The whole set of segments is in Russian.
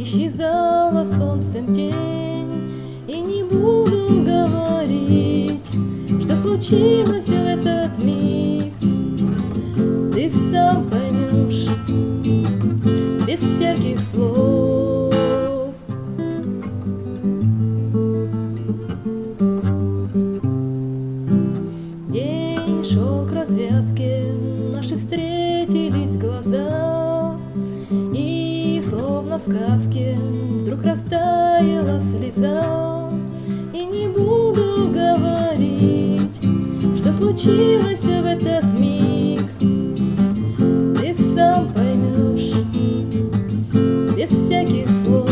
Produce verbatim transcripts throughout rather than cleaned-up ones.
исчезала солнцем тень. И не буду говорить, что случилось в этот миг. Ты сам поймешь без всяких слов. День шел к развязке, наши встретились глаза, и словно в сказке вдруг растаяла слеза. И не буду говорить, что случилось в этот миг. Ты сам поймешь без всяких слов.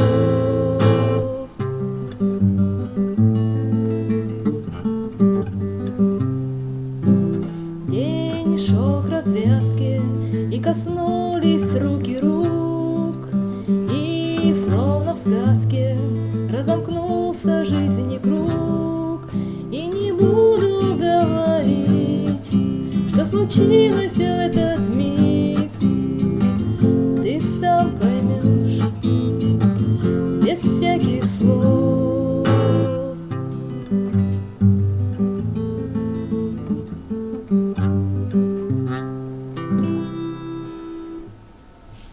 День шел к развязке, и коснулись руки рук, и словно в сказке разомкнулся жизни круг. И не буду говорить, что случилось в этот миг. Ты сам поймешь без всяких слов.